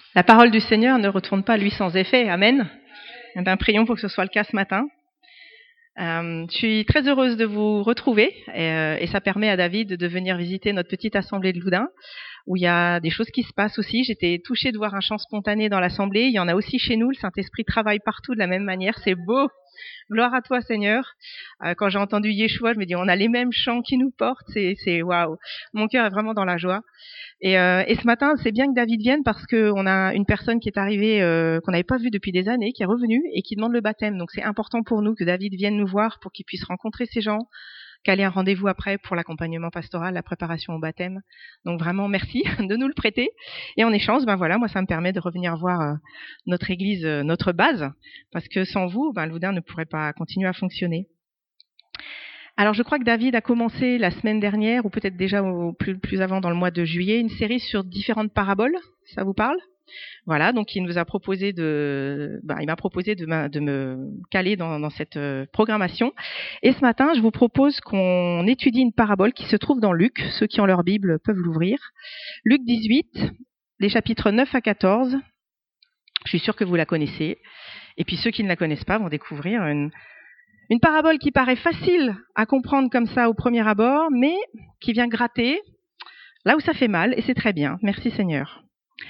La parole du Seigneur ne retourne pas lui sans effet. Amen. Eh bien, prions pour que ce soit le cas ce matin. Je suis très heureuse de vous retrouver et ça permet à David de venir visiter notre petite assemblée de Loudun où il y a des choses qui se passent aussi. J'étais touchée de voir un chant spontané dans l'assemblée. Il y en a aussi chez nous. Le Saint-Esprit travaille partout de la même manière. C'est beau. Gloire à toi, Seigneur. Quand j'ai entendu Yeshua, je me dis, on a les mêmes chants qui nous portent. C'est waouh. Mon cœur est vraiment dans la joie. Et ce matin, c'est bien que David vienne parce qu'on a une personne qui est arrivée, qu'on n'avait pas vue depuis des années, qui est revenue et qui demande le baptême. Donc c'est important pour nous que David vienne nous voir pour qu'il puisse rencontrer ces gens, caler un rendez-vous après pour l'accompagnement pastoral, la préparation au baptême. Donc vraiment, merci de nous le prêter. Et en échange, moi, ça me permet de revenir voir notre église, notre base, parce que sans vous, Loudun ne pourrait pas continuer à fonctionner. Alors, je crois que David a commencé la semaine dernière, ou peut-être déjà plus avant dans le mois de juillet, une série sur différentes paraboles. Ça vous parle ? Voilà, donc il m'a proposé de me caler dans cette programmation. Et ce matin, je vous propose qu'on étudie une parabole qui se trouve dans Luc. Ceux qui ont leur Bible peuvent l'ouvrir. Luc 18, les chapitres 9 à 14. Je suis sûre que vous la connaissez. Et puis ceux qui ne la connaissent pas vont découvrir une parabole qui paraît facile à comprendre comme ça au premier abord, mais qui vient gratter là où ça fait mal, et c'est très bien. Merci Seigneur.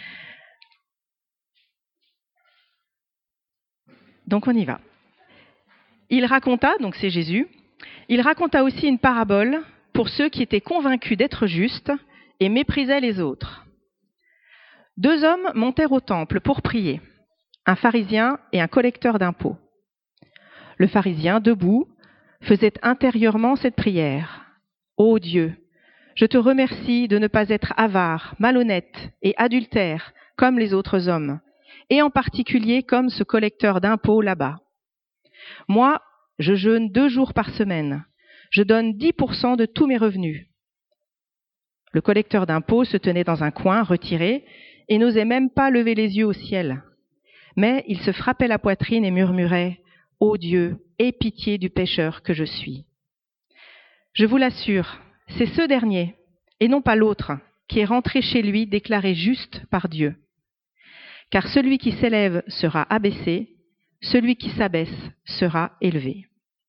Donc on y va. Il raconta, donc c'est Jésus, il raconta aussi une parabole pour ceux qui étaient convaincus d'être justes et méprisaient les autres. 2 hommes montèrent au temple pour prier, un pharisien et un collecteur d'impôts. Le pharisien, debout, faisait intérieurement cette prière. « Ô Dieu, je te remercie de ne pas être avare, malhonnête et adultère comme les autres hommes, et en particulier comme ce collecteur d'impôts là-bas. Moi, je jeûne 2 jours par semaine. Je donne 10% de tous mes revenus. » Le collecteur d'impôts se tenait dans un coin, retiré, et n'osait même pas lever les yeux au ciel. Mais il se frappait la poitrine et murmurait « Ô Dieu, aie pitié du pécheur que je suis. » Je vous l'assure, c'est ce dernier, et non pas l'autre, qui est rentré chez lui déclaré juste par Dieu. Car celui qui s'élève sera abaissé, celui qui s'abaisse sera élevé.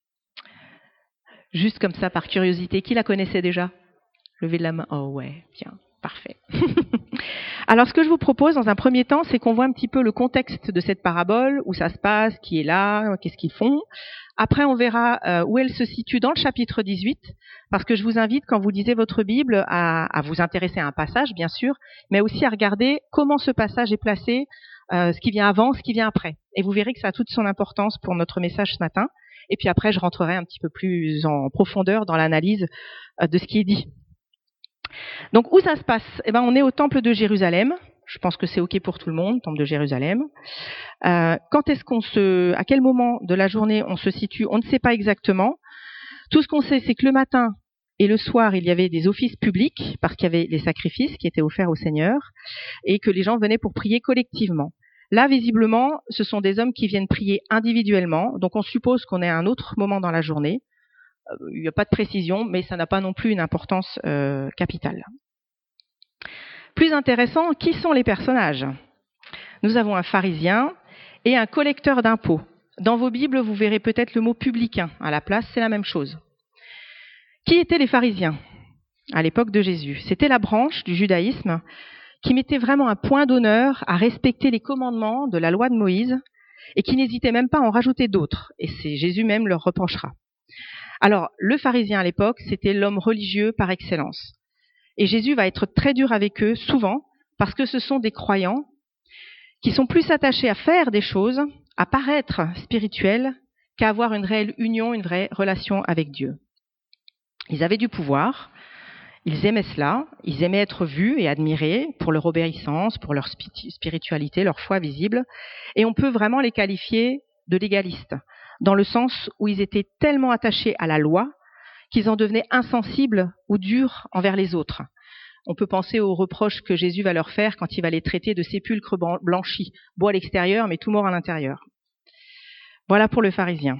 Juste comme ça, par curiosité, qui la connaissait déjà ? Levez la main. Oh ouais, bien, parfait. Alors, ce que je vous propose dans un premier temps, c'est qu'on voit un petit peu le contexte de cette parabole, où ça se passe, qui est là, qu'est-ce qu'ils font. Après, on verra où elle se situe dans le chapitre 18, parce que je vous invite, quand vous lisez votre Bible, à vous intéresser à un passage, bien sûr, mais aussi à regarder comment ce passage est placé, ce qui vient avant, ce qui vient après. Et vous verrez que ça a toute son importance pour notre message ce matin. Et puis après, je rentrerai un petit peu plus en profondeur dans l'analyse de ce qui est dit. Donc, où ça se passe ? On est au temple de Jérusalem. Je pense que c'est OK pour tout le monde, temple de Jérusalem. À quel moment de la journée on se situe ? On ne sait pas exactement. Tout ce qu'on sait, c'est que le matin et le soir, il y avait des offices publics, parce qu'il y avait les sacrifices qui étaient offerts au Seigneur, et que les gens venaient pour prier collectivement. Là, visiblement, ce sont des hommes qui viennent prier individuellement, donc on suppose qu'on est à un autre moment dans la journée. Il n'y a pas de précision, mais ça n'a pas non plus une importance capitale. Plus intéressant, qui sont les personnages ? Nous avons un pharisien et un collecteur d'impôts. Dans vos Bibles, vous verrez peut-être le mot publicain. À la place, c'est la même chose. Qui étaient les pharisiens à l'époque de Jésus ? C'était la branche du judaïsme qui mettait vraiment un point d'honneur à respecter les commandements de la loi de Moïse et qui n'hésitait même pas à en rajouter d'autres. Et c'est Jésus même leur reprochera. Alors, le pharisien à l'époque, c'était l'homme religieux par excellence. Et Jésus va être très dur avec eux, souvent, parce que ce sont des croyants qui sont plus attachés à faire des choses, à paraître spirituels, qu'à avoir une réelle union, une vraie relation avec Dieu. Ils avaient du pouvoir, ils aimaient cela, ils aimaient être vus et admirés pour leur obéissance, pour leur spiritualité, leur foi visible, et on peut vraiment les qualifier de légalistes, dans le sens où ils étaient tellement attachés à la loi qu'ils en devenaient insensibles ou durs envers les autres. On peut penser aux reproches que Jésus va leur faire quand il va les traiter de sépulcres blanchis, beaux à l'extérieur mais tout morts à l'intérieur. Voilà pour le pharisien.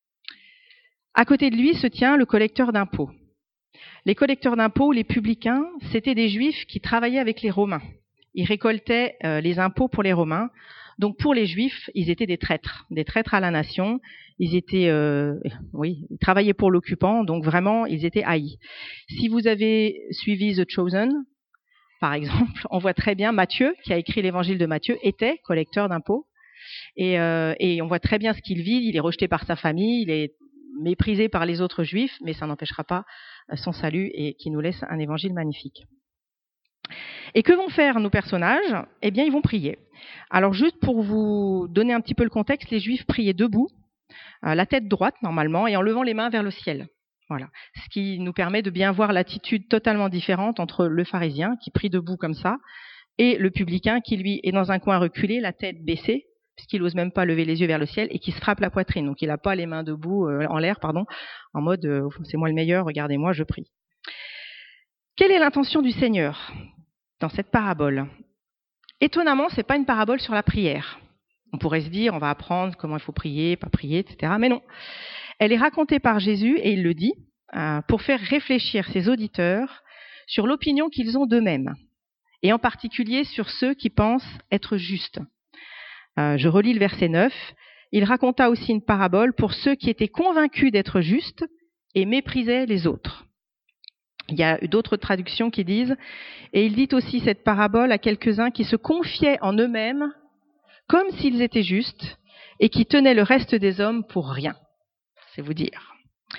À côté de lui se tient le collecteur d'impôts. Les collecteurs d'impôts, les publicains, c'était des juifs qui travaillaient avec les Romains. ils récoltaient les impôts pour les Romains. Donc pour les Juifs, ils étaient des traîtres à la nation. Ils étaient, ils travaillaient pour l'occupant, donc vraiment, ils étaient haïs. Si vous avez suivi The Chosen, par exemple, on voit très bien Matthieu, qui a écrit l'évangile de Matthieu, était collecteur d'impôts. Et on voit très bien ce qu'il vit. Il est rejeté par sa famille, il est méprisé par les autres Juifs, mais ça n'empêchera pas son salut et qui nous laisse un évangile magnifique. Et que vont faire nos personnages ? Eh bien, ils vont prier. Alors, juste pour vous donner un petit peu le contexte, les Juifs priaient debout, la tête droite normalement, et en levant les mains vers le ciel. Voilà. Ce qui nous permet de bien voir l'attitude totalement différente entre le pharisien, qui prie debout comme ça, et le publicain, qui lui est dans un coin reculé, la tête baissée, puisqu'il n'ose même pas lever les yeux vers le ciel, et qui se frappe la poitrine. Donc, il n'a pas les mains debout, en l'air, en mode c'est moi le meilleur, regardez-moi, je prie. Quelle est l'intention du Seigneur dans cette parabole ? Étonnamment, ce n'est pas une parabole sur la prière. On pourrait se dire, on va apprendre comment il faut prier, pas prier, etc. Mais non. Elle est racontée par Jésus, et il le dit, pour faire réfléchir ses auditeurs sur l'opinion qu'ils ont d'eux-mêmes, et en particulier sur ceux qui pensent être justes. Je relis le verset 9. Il raconta aussi une parabole pour ceux qui étaient convaincus d'être justes et méprisaient les autres. Il y a d'autres traductions qui disent « Et il dit aussi cette parabole à quelques-uns qui se confiaient en eux-mêmes comme s'ils étaient justes et qui tenaient le reste des hommes pour rien. » C'est vous dire.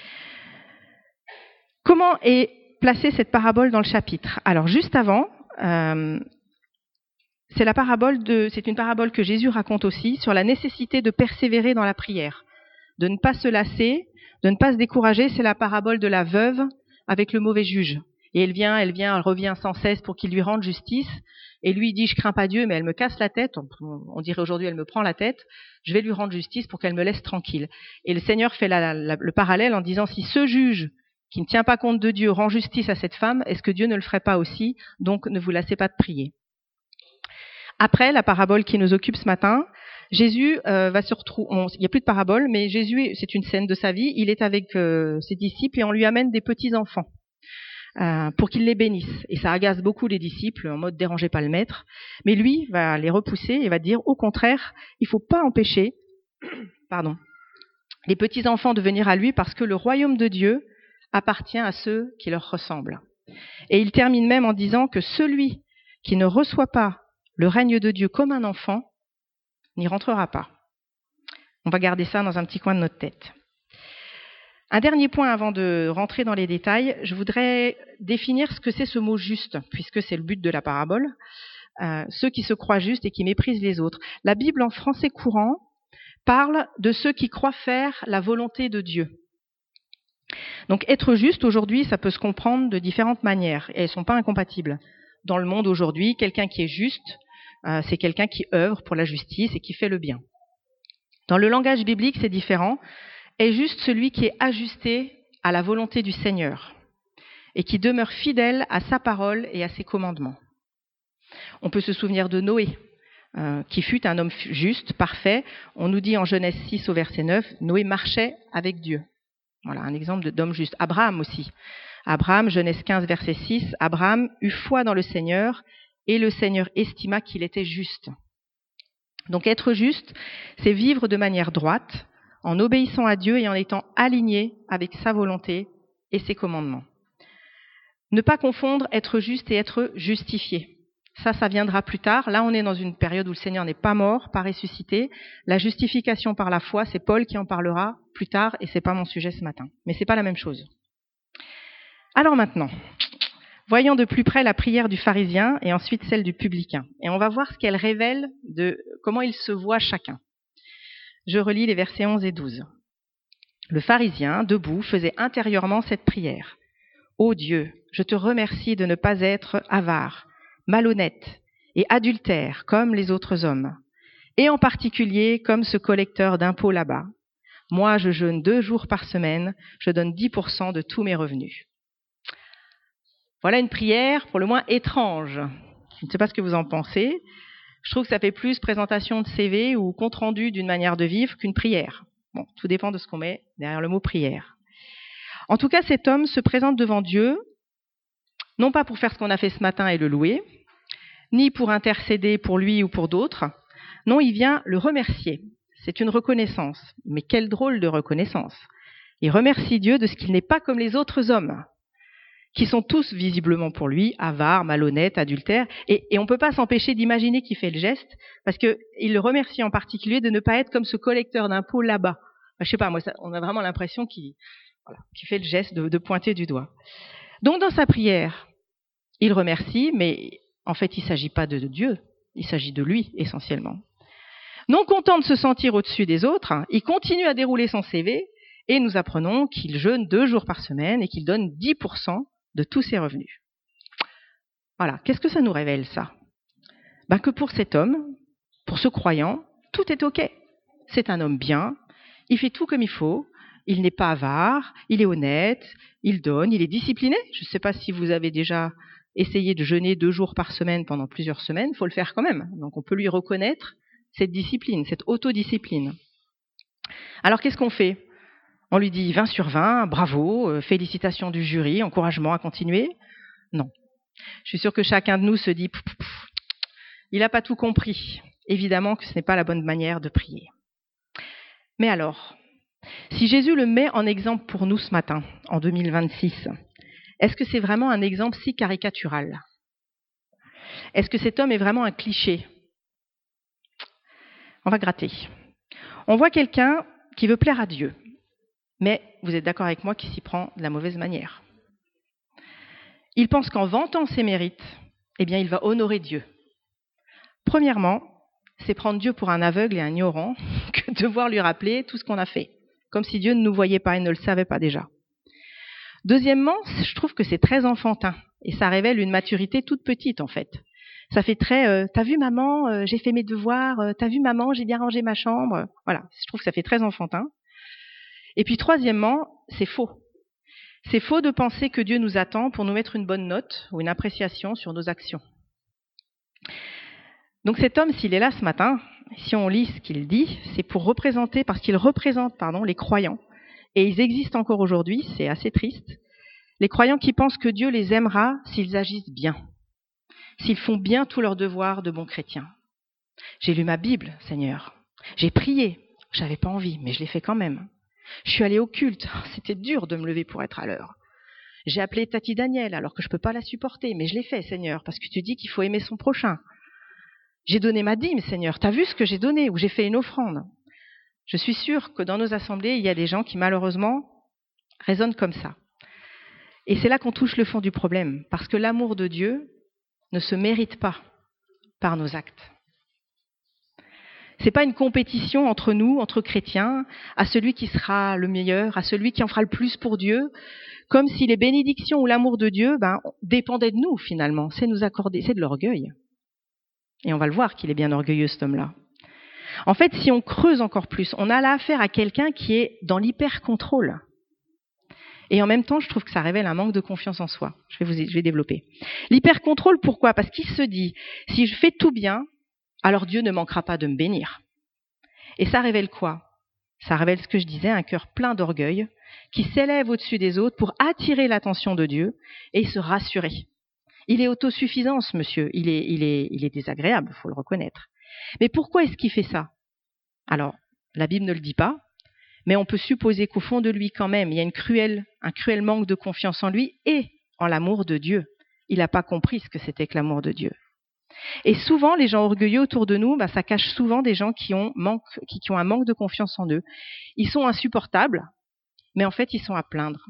Comment est placée cette parabole dans le chapitre ? Alors, juste avant, c'est une parabole que Jésus raconte aussi sur la nécessité de persévérer dans la prière, de ne pas se lasser, de ne pas se décourager. C'est la parabole de la veuve avec le mauvais juge. Et elle revient sans cesse pour qu'il lui rende justice. Et lui, il dit, je crains pas Dieu, mais elle me casse la tête. On dirait aujourd'hui, elle me prend la tête. Je vais lui rendre justice pour qu'elle me laisse tranquille. Et le Seigneur fait le parallèle en disant, si ce juge qui ne tient pas compte de Dieu rend justice à cette femme, est-ce que Dieu ne le ferait pas aussi ? Donc, ne vous lassez pas de prier. Après, la parabole qui nous occupe ce matin, Jésus va se retrouver. Il n'y a plus de parabole, mais Jésus, c'est une scène de sa vie. Il est avec ses disciples et on lui amène des petits enfants pour qu'il les bénisse. Et ça agace beaucoup les disciples, en mode dérangez pas le maître. Mais lui va les repousser et va dire au contraire, il ne faut pas empêcher, les petits enfants de venir à lui parce que le royaume de Dieu appartient à ceux qui leur ressemblent. Et il termine même en disant que celui qui ne reçoit pas le règne de Dieu comme un enfant n'y rentrera pas. On va garder ça dans un petit coin de notre tête. Un dernier point avant de rentrer dans les détails, je voudrais définir ce que c'est ce mot juste, puisque c'est le but de la parabole. Ceux qui se croient justes et qui méprisent les autres. La Bible en français courant parle de ceux qui croient faire la volonté de Dieu. Donc être juste aujourd'hui, ça peut se comprendre de différentes manières et elles ne sont pas incompatibles. Dans le monde aujourd'hui, quelqu'un qui est juste, c'est quelqu'un qui œuvre pour la justice et qui fait le bien. Dans le langage biblique, c'est différent. Est juste celui qui est ajusté à la volonté du Seigneur et qui demeure fidèle à sa parole et à ses commandements. On peut se souvenir de Noé, qui fut un homme juste, parfait. On nous dit en Genèse 6 au verset 9, Noé marchait avec Dieu. Voilà un exemple d'homme juste. Abraham aussi. Abraham, Genèse 15 verset 6, Abraham eut foi dans le Seigneur et le Seigneur estima qu'il était juste. Donc être juste, c'est vivre de manière droite, en obéissant à Dieu et en étant aligné avec sa volonté et ses commandements. Ne pas confondre être juste et être justifié. Ça viendra plus tard. Là, on est dans une période où le Seigneur n'est pas mort, pas ressuscité. La justification par la foi, c'est Paul qui en parlera plus tard et c'est pas mon sujet ce matin. Mais c'est pas la même chose. Alors maintenant, voyons de plus près la prière du pharisien et ensuite celle du publicain. Et on va voir ce qu'elle révèle de comment ils se voient chacun. Je relis les versets 11 et 12. Le pharisien, debout, faisait intérieurement cette prière. « Ô Dieu, je te remercie de ne pas être avare, malhonnête et adultère comme les autres hommes, et en particulier comme ce collecteur d'impôts là-bas. Moi, je jeûne 2 jours par semaine, je donne 10% de tous mes revenus. » Voilà une prière pour le moins étrange. Je ne sais pas ce que vous en pensez. Je trouve que ça fait plus présentation de CV ou compte-rendu d'une manière de vivre qu'une prière. Bon, tout dépend de ce qu'on met derrière le mot prière. En tout cas, cet homme se présente devant Dieu, non pas pour faire ce qu'on a fait ce matin et le louer, ni pour intercéder pour lui ou pour d'autres. Non, il vient le remercier. C'est une reconnaissance. Mais quelle drôle de reconnaissance. Il remercie Dieu de ce qu'il n'est pas comme les autres hommes, qui sont tous visiblement pour lui avares, malhonnêtes, adultères. Et on ne peut pas s'empêcher d'imaginer qu'il fait le geste, parce qu'il le remercie en particulier de ne pas être comme ce collecteur d'impôts là-bas. Enfin, je sais pas, moi, on a vraiment l'impression qu'il fait le geste de pointer du doigt. Donc dans sa prière, il remercie, mais en fait il ne s'agit pas de Dieu, il s'agit de lui essentiellement. Non content de se sentir au-dessus des autres, il continue à dérouler son CV et nous apprenons qu'il jeûne 2 jours par semaine et qu'il donne 10% de tous ses revenus. Voilà, qu'est-ce que ça nous révèle ça ? Que pour cet homme, pour ce croyant, tout est OK. C'est un homme bien, il fait tout comme il faut, il n'est pas avare, il est honnête, il donne, il est discipliné. Je ne sais pas si vous avez déjà essayé de jeûner 2 jours par semaine pendant plusieurs semaines, il faut le faire quand même. Donc on peut lui reconnaître cette discipline, cette autodiscipline. Alors qu'est-ce qu'on fait ? On lui dit 20 sur 20, bravo, félicitations du jury, encouragement à continuer. Non. Je suis sûre que chacun de nous se dit il n'a pas tout compris. Évidemment que ce n'est pas la bonne manière de prier. Mais alors, si Jésus le met en exemple pour nous ce matin, en 2026, est-ce que c'est vraiment un exemple si caricatural ? Est-ce que cet homme est vraiment un cliché ? On va gratter. On voit quelqu'un qui veut plaire à Dieu, mais vous êtes d'accord avec moi qu'il s'y prend de la mauvaise manière. Il pense qu'en vantant ses mérites, il va honorer Dieu. Premièrement, c'est prendre Dieu pour un aveugle et un ignorant que de devoir lui rappeler tout ce qu'on a fait, comme si Dieu ne nous voyait pas et ne le savait pas déjà. Deuxièmement, je trouve que c'est très enfantin et ça révèle une maturité toute petite en fait. Ça fait très t'as vu maman, j'ai fait mes devoirs, t'as vu maman, j'ai bien rangé ma chambre. Voilà, je trouve que ça fait très enfantin. Et puis troisièmement, c'est faux. C'est faux de penser que Dieu nous attend pour nous mettre une bonne note ou une appréciation sur nos actions. Donc cet homme, s'il est là ce matin, si on lit ce qu'il dit, c'est pour représenter, parce qu'il représente les croyants. Et ils existent encore aujourd'hui, c'est assez triste. Les croyants qui pensent que Dieu les aimera s'ils agissent bien, s'ils font bien tous leurs devoirs de bons chrétiens. J'ai lu ma Bible, Seigneur. J'ai prié. J'avais pas envie, mais je l'ai fait quand même. Je suis allée au culte. C'était dur de me lever pour être à l'heure. J'ai appelé Tati Daniel alors que je peux pas la supporter, mais je l'ai fait, Seigneur, parce que tu dis qu'il faut aimer son prochain. J'ai donné ma dîme, Seigneur. T'as vu ce que j'ai donné ou j'ai fait une offrande. Je suis sûre que dans nos assemblées, il y a des gens qui malheureusement raisonnent comme ça. Et c'est là qu'on touche le fond du problème, parce que l'amour de Dieu ne se mérite pas par nos actes. C'est pas une compétition entre nous, entre chrétiens, à celui qui sera le meilleur, à celui qui en fera le plus pour Dieu, comme si les bénédictions ou l'amour de Dieu dépendaient de nous finalement. C'est nous accorder, c'est de l'orgueil. Et on va le voir qu'il est bien orgueilleux cet homme-là. En fait, si on creuse encore plus, on a là affaire à quelqu'un qui est dans l'hyper-contrôle. Et en même temps, je trouve que ça révèle un manque de confiance en soi. Je vais développer. L'hyper-contrôle, pourquoi ? Parce qu'il se dit, si je fais tout bien, alors Dieu ne manquera pas de me bénir. Et ça révèle quoi ? Ça révèle ce que je disais, un cœur plein d'orgueil, qui s'élève au-dessus des autres pour attirer l'attention de Dieu et se rassurer. Il est autosuffisant, ce monsieur. Il est désagréable, il faut le reconnaître. Mais pourquoi est-ce qu'il fait ça ? Alors, la Bible ne le dit pas, mais on peut supposer qu'au fond de lui, quand même, il y a un cruel manque de confiance en lui et en l'amour de Dieu. Il n'a pas compris ce que c'était que l'amour de Dieu. Et souvent, les gens orgueilleux autour de nous, ça cache souvent des gens qui ont un manque de confiance en eux. Ils sont insupportables, mais en fait, ils sont à plaindre.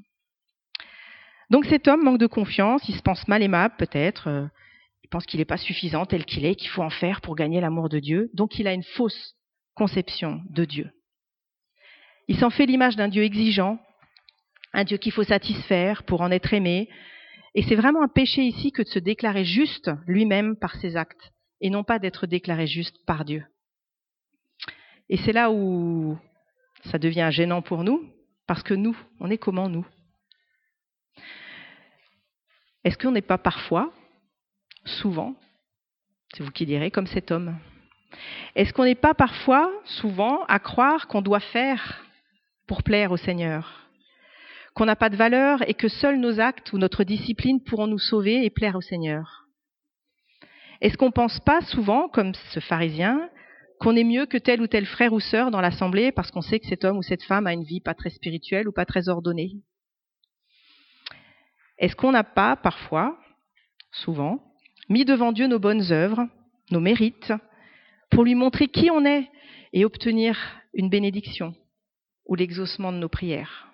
Donc cet homme manque de confiance, il se pense mal aimable peut-être, il pense qu'il n'est pas suffisant tel qu'il est, qu'il faut en faire pour gagner l'amour de Dieu. Donc il a une fausse conception de Dieu. Il s'en fait l'image d'un Dieu exigeant, un Dieu qu'il faut satisfaire pour en être aimé. Et c'est vraiment un péché ici que de se déclarer juste lui-même par ses actes, et non pas d'être déclaré juste par Dieu. Et c'est là où ça devient gênant pour nous, parce que nous, on est comment nous ? Est-ce qu'on n'est pas parfois, souvent, c'est vous qui direz, comme cet homme ? Est-ce qu'on n'est pas parfois, souvent, à croire qu'on doit faire pour plaire au Seigneur ? Qu'on n'a pas de valeur et que seuls nos actes ou notre discipline pourront nous sauver et plaire au Seigneur ? Est-ce qu'on ne pense pas souvent, comme ce pharisien, qu'on est mieux que tel ou tel frère ou sœur dans l'assemblée parce qu'on sait que cet homme ou cette femme a une vie pas très spirituelle ou pas très ordonnée? Est-ce qu'on n'a pas parfois, souvent, mis devant Dieu nos bonnes œuvres, nos mérites, pour lui montrer qui on est et obtenir une bénédiction ou l'exaucement de nos prières?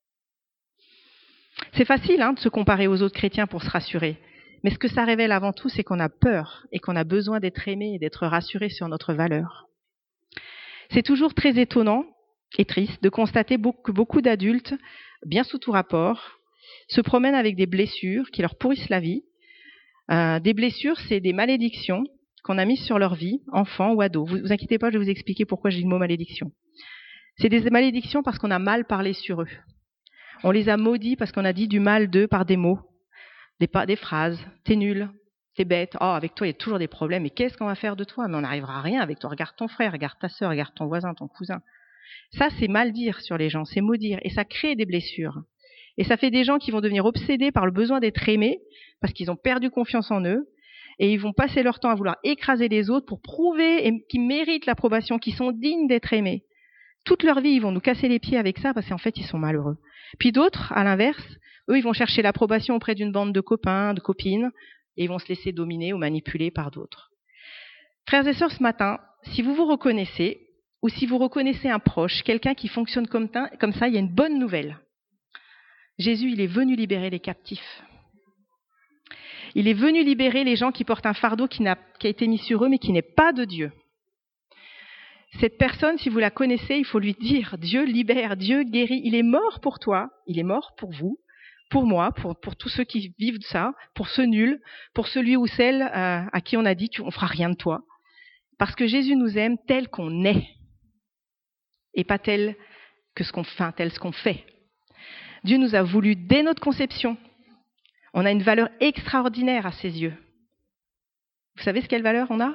C'est facile de se comparer aux autres chrétiens pour se rassurer. Mais ce que ça révèle avant tout, c'est qu'on a peur et qu'on a besoin d'être aimé et d'être rassuré sur notre valeur. C'est toujours très étonnant et triste de constater que beaucoup d'adultes, bien sous tout rapport, se promènent avec des blessures qui leur pourrissent la vie. Des blessures, c'est des malédictions qu'on a mises sur leur vie, enfants ou ados. Vous inquiétez pas, je vais vous expliquer pourquoi j'ai le mot malédiction. C'est des malédictions parce qu'on a mal parlé sur eux. On les a maudits parce qu'on a dit du mal d'eux par des mots, des phrases. T'es nul, t'es bête, oh avec toi il y a toujours des problèmes, mais qu'est-ce qu'on va faire de toi? Mais on n'arrivera à rien avec toi, regarde ton frère, regarde ta sœur, regarde ton voisin, ton cousin. Ça c'est mal dire sur les gens, c'est maudire, et ça crée des blessures. Et ça fait des gens qui vont devenir obsédés par le besoin d'être aimés, parce qu'ils ont perdu confiance en eux, et ils vont passer leur temps à vouloir écraser les autres pour prouver qu'ils méritent l'approbation, qu'ils sont dignes d'être aimés. Toute leur vie, ils vont nous casser les pieds avec ça, parce qu'en fait, ils sont malheureux. Puis d'autres, à l'inverse, eux, ils vont chercher l'approbation auprès d'une bande de copains, de copines, et ils vont se laisser dominer ou manipuler par d'autres. Frères et sœurs, ce matin, si vous vous reconnaissez, ou si vous reconnaissez un proche, quelqu'un qui fonctionne comme ça, il y a une bonne nouvelle. Jésus, il est venu libérer les captifs. Il est venu libérer les gens qui portent un fardeau qui a été mis sur eux, mais qui n'est pas de Dieu. Cette personne, si vous la connaissez, il faut lui dire, Dieu libère, Dieu guérit, il est mort pour toi, il est mort pour vous, pour moi, pour tous ceux qui vivent de ça, pour ce nul, pour celui ou celle à qui on a dit, on fera rien de toi. Parce que Jésus nous aime tel qu'on est, et pas tel ce qu'on fait. Dieu nous a voulu dès notre conception. On a une valeur extraordinaire à ses yeux. Vous savez quelle valeur on a?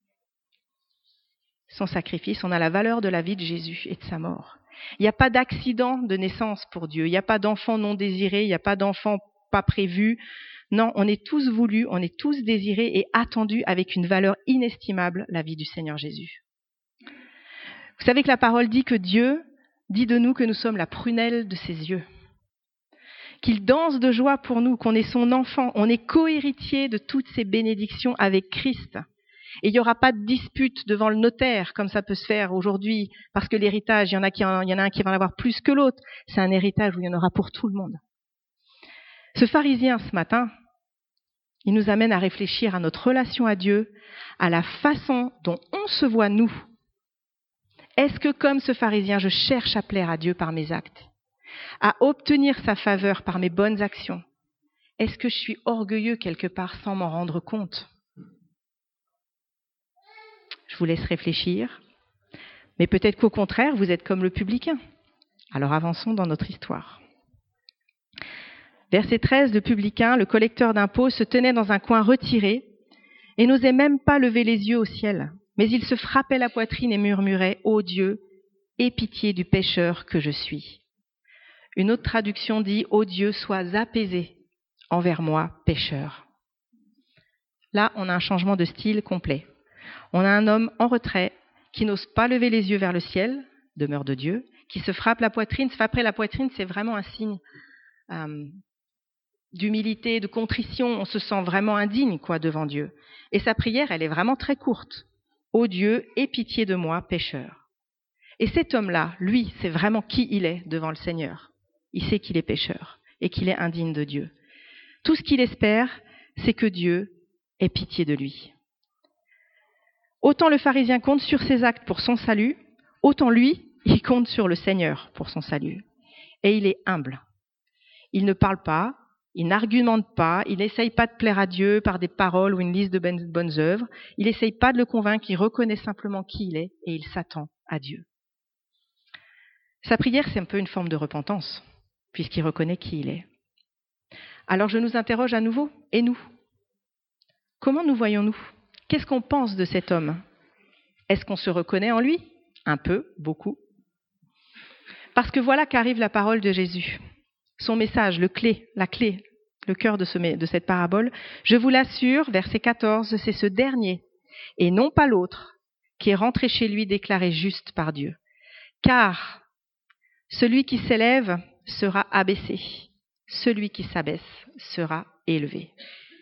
Son sacrifice, on a la valeur de la vie de Jésus et de sa mort. Il n'y a pas d'accident de naissance pour Dieu, il n'y a pas d'enfant non désiré, il n'y a pas d'enfant pas prévu. Non, on est tous voulus, on est tous désirés et attendus avec une valeur inestimable, la vie du Seigneur Jésus. Vous savez que la parole dit que Dieu dit de nous que nous sommes la prunelle de ses yeux, qu'il danse de joie pour nous, qu'on est son enfant, on est co-héritier de toutes ces bénédictions avec Christ. Et il n'y aura pas de dispute devant le notaire, comme ça peut se faire aujourd'hui, parce que l'héritage, il y en a un qui va en avoir plus que l'autre. C'est un héritage où il y en aura pour tout le monde. Ce pharisien, ce matin, il nous amène à réfléchir à notre relation à Dieu, à la façon dont on se voit nous. Est-ce que, comme ce pharisien, je cherche à plaire à Dieu par mes actes, à obtenir sa faveur par mes bonnes actions? Est-ce que je suis orgueilleux quelque part sans m'en rendre compte? Je vous laisse réfléchir. Mais peut-être qu'au contraire, vous êtes comme le publicain. Alors avançons dans notre histoire. Verset 13, le publicain, le collecteur d'impôts, se tenait dans un coin retiré et n'osait même pas lever les yeux au ciel. Mais il se frappait la poitrine et murmurait « Ô Dieu, aie pitié du pécheur que je suis ». Une autre traduction dit « Ô Dieu, sois apaisé envers moi, pécheur ». Là, on a un changement de style complet. On a un homme en retrait qui n'ose pas lever les yeux vers le ciel, demeure de Dieu, qui se frappe la poitrine. Se frapper la poitrine, c'est vraiment un signe d'humilité, de contrition. On se sent vraiment indigne devant Dieu. Et sa prière, elle est vraiment très courte. « Ô Dieu, aie pitié de moi, pécheur ». Et cet homme-là, lui, c'est vraiment qui il est devant le Seigneur. Il sait qu'il est pécheur et qu'il est indigne de Dieu. Tout ce qu'il espère, c'est que Dieu ait pitié de lui. Autant le pharisien compte sur ses actes pour son salut, autant lui, il compte sur le Seigneur pour son salut. Et il est humble. Il ne parle pas, il n'argumente pas, il n'essaye pas de plaire à Dieu par des paroles ou une liste de bonnes œuvres. Il n'essaye pas de le convaincre, il reconnaît simplement qui il est et il s'attend à Dieu. Sa prière, c'est un peu une forme de repentance, puisqu'il reconnaît qui il est. Alors je nous interroge à nouveau, et nous? Comment nous voyons-nous? Qu'est-ce qu'on pense de cet homme? Est-ce qu'on se reconnaît en lui? Un peu, beaucoup. Parce que voilà qu'arrive la parole de Jésus. Son message, la clé, le cœur de cette parabole. Je vous l'assure, verset 14, c'est ce dernier, et non pas l'autre, qui est rentré chez lui déclaré juste par Dieu. Car celui qui s'élève sera abaissé, celui qui s'abaisse sera élevé.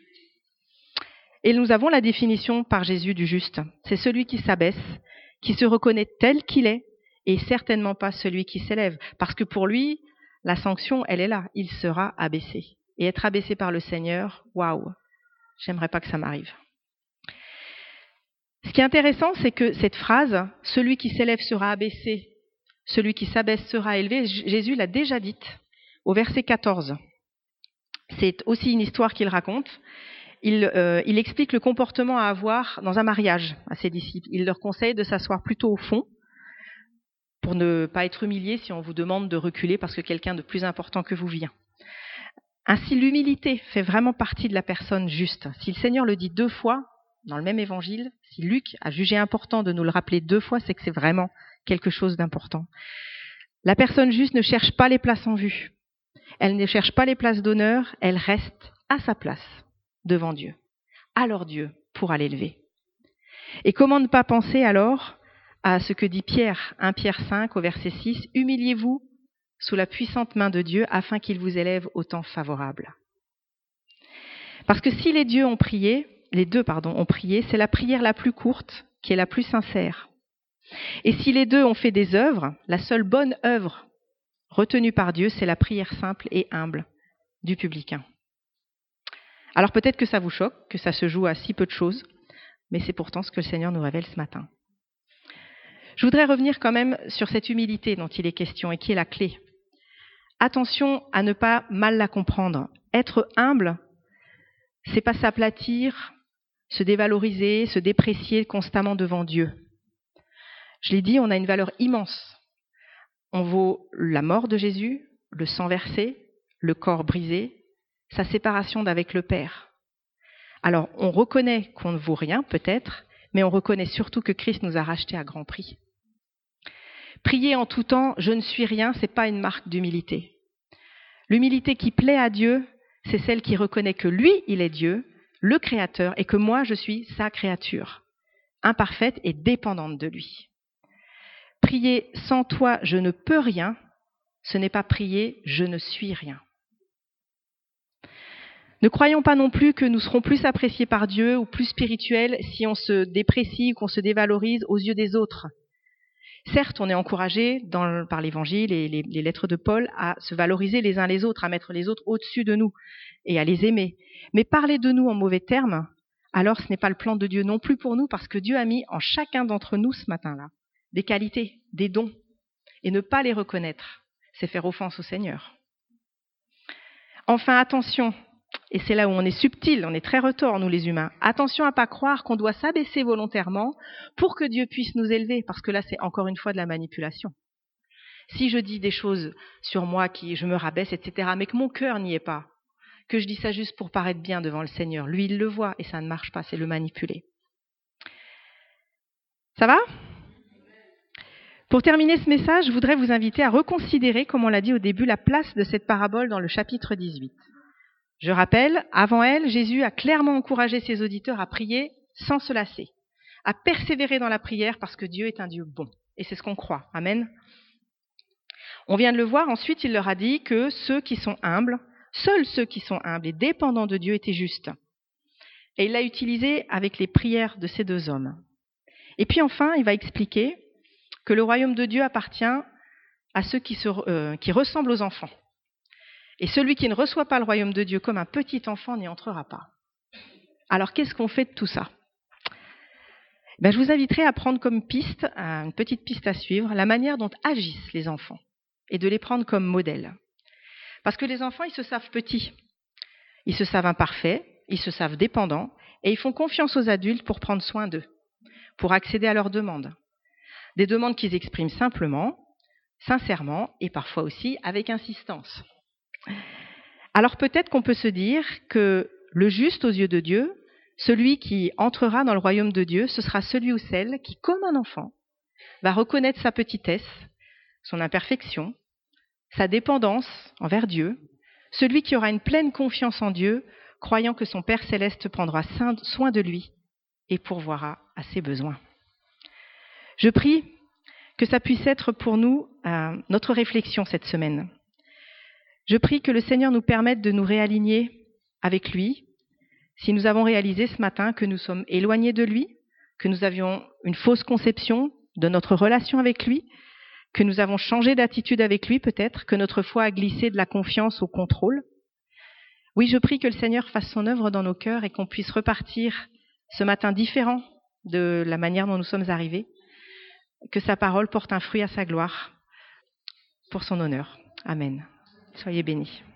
Et nous avons la définition par Jésus du juste. C'est celui qui s'abaisse, qui se reconnaît tel qu'il est, et certainement pas celui qui s'élève. Parce que pour lui, la sanction, elle est là. Il sera abaissé. Et être abaissé par le Seigneur, waouh, j'aimerais pas que ça m'arrive. Ce qui est intéressant, c'est que cette phrase, celui qui s'élève sera abaissé, celui qui s'abaisse sera élevé, Jésus l'a déjà dite au verset 14. C'est aussi une histoire qu'il raconte. Il explique le comportement à avoir dans un mariage à ses disciples. Il leur conseille de s'asseoir plutôt au fond pour ne pas être humilié si on vous demande de reculer parce que quelqu'un de plus important que vous vient. Ainsi, l'humilité fait vraiment partie de la personne juste. Si le Seigneur le dit 2 fois dans le même évangile, si Luc a jugé important de nous le rappeler 2 fois, c'est que c'est vraiment quelque chose d'important. La personne juste ne cherche pas les places en vue. Elle ne cherche pas les places d'honneur, elle reste à sa place devant Dieu. Alors Dieu pourra l'élever. Et comment ne pas penser alors à ce que dit Pierre, 1 Pierre 5 au verset 6, « Humiliez-vous sous la puissante main de Dieu afin qu'il vous élève au temps favorable. » Parce que si les deux ont prié, c'est la prière la plus courte qui est la plus sincère. Et si les deux ont fait des œuvres, la seule bonne œuvre retenue par Dieu, c'est la prière simple et humble du publicain. Alors peut-être que ça vous choque, que ça se joue à si peu de choses, mais c'est pourtant ce que le Seigneur nous révèle ce matin. Je voudrais revenir quand même sur cette humilité dont il est question et qui est la clé. Attention à ne pas mal la comprendre. Être humble, c'est pas s'aplatir, se dévaloriser, se déprécier constamment devant Dieu. Je l'ai dit, on a une valeur immense. On vaut la mort de Jésus, le sang versé, le corps brisé, sa séparation d'avec le Père. Alors, on reconnaît qu'on ne vaut rien, peut-être, mais on reconnaît surtout que Christ nous a rachetés à grand prix. Prier en tout temps, je ne suis rien, c'est pas une marque d'humilité. L'humilité qui plaît à Dieu, c'est celle qui reconnaît que lui, il est Dieu, le Créateur, et que moi, je suis sa créature, imparfaite et dépendante de lui. Prier sans toi, je ne peux rien, ce n'est pas prier, je ne suis rien. Ne croyons pas non plus que nous serons plus appréciés par Dieu ou plus spirituels si on se déprécie ou qu'on se dévalorise aux yeux des autres. Certes, on est encouragé par l'Évangile et les lettres de Paul à se valoriser les uns les autres, à mettre les autres au-dessus de nous et à les aimer. Mais parler de nous en mauvais termes, alors ce n'est pas le plan de Dieu non plus pour nous, parce que Dieu a mis en chacun d'entre nous ce matin-là des qualités, des dons. Et ne pas les reconnaître, c'est faire offense au Seigneur. Enfin, attention, et c'est là où on est subtil, on est très retors, nous les humains. Attention à ne pas croire qu'on doit s'abaisser volontairement pour que Dieu puisse nous élever, parce que là, c'est encore une fois de la manipulation. Si je dis des choses sur moi, je me rabaisse, etc., mais que mon cœur n'y est pas, que je dis ça juste pour paraître bien devant le Seigneur, lui, il le voit, et ça ne marche pas, c'est le manipuler. Ça va ? Pour terminer ce message, je voudrais vous inviter à reconsidérer, comme on l'a dit au début, la place de cette parabole dans le chapitre 18. Je rappelle, avant elle, Jésus a clairement encouragé ses auditeurs à prier sans se lasser, à persévérer dans la prière parce que Dieu est un Dieu bon. Et c'est ce qu'on croit. Amen. On vient de le voir, ensuite il leur a dit que ceux qui sont humbles, seuls ceux qui sont humbles et dépendants de Dieu étaient justes. Et il l'a utilisé avec les prières de ces 2 hommes. Et puis enfin, il va expliquer que le royaume de Dieu appartient à ceux qui ressemblent aux enfants. Et celui qui ne reçoit pas le royaume de Dieu comme un petit enfant n'y entrera pas. Alors, qu'est-ce qu'on fait de tout ça ? Je vous inviterai à prendre comme piste, une petite piste à suivre, la manière dont agissent les enfants et de les prendre comme modèle. Parce que les enfants, ils se savent petits, ils se savent imparfaits, ils se savent dépendants et ils font confiance aux adultes pour prendre soin d'eux, pour accéder à leurs demandes. Des demandes qu'ils expriment simplement, sincèrement et parfois aussi avec insistance. Alors peut-être qu'on peut se dire que le juste aux yeux de Dieu, celui qui entrera dans le royaume de Dieu, ce sera celui ou celle qui, comme un enfant, va reconnaître sa petitesse, son imperfection, sa dépendance envers Dieu, celui qui aura une pleine confiance en Dieu, croyant que son Père céleste prendra soin de lui et pourvoira à ses besoins. Je prie que ça puisse être pour nous notre réflexion cette semaine. Je prie que le Seigneur nous permette de nous réaligner avec lui. Si nous avons réalisé ce matin que nous sommes éloignés de lui, que nous avions une fausse conception de notre relation avec lui, que nous avons changé d'attitude avec lui peut-être, que notre foi a glissé de la confiance au contrôle. Oui, je prie que le Seigneur fasse son œuvre dans nos cœurs et qu'on puisse repartir ce matin différent de la manière dont nous sommes arrivés, que sa parole porte un fruit à sa gloire, pour son honneur. Amen. Soyez bénis.